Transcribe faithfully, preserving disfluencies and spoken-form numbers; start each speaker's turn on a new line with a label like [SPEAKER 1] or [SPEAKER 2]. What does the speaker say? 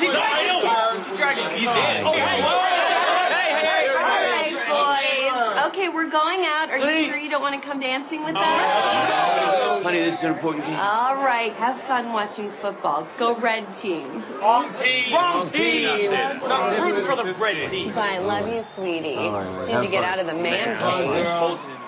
[SPEAKER 1] See, no, I know. Dragon, he's dead. Oh, hey, hey, hey, hey.
[SPEAKER 2] All right, boys. Okay, we're going out. Are you sure you don't want to come dancing with us?
[SPEAKER 1] Honey, this is an important game.
[SPEAKER 2] All right, have fun watching football. Go red team.
[SPEAKER 1] Wrong team. Wrong team. No, rooting for the red team.
[SPEAKER 2] I love you, sweetie. Need to get out of the man cave.